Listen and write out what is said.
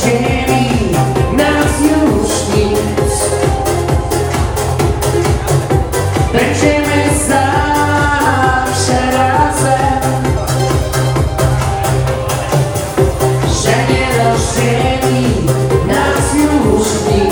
rozdzieli nas już nic. Będziemy zawsze razem, że nie rozdzieli nas już nic.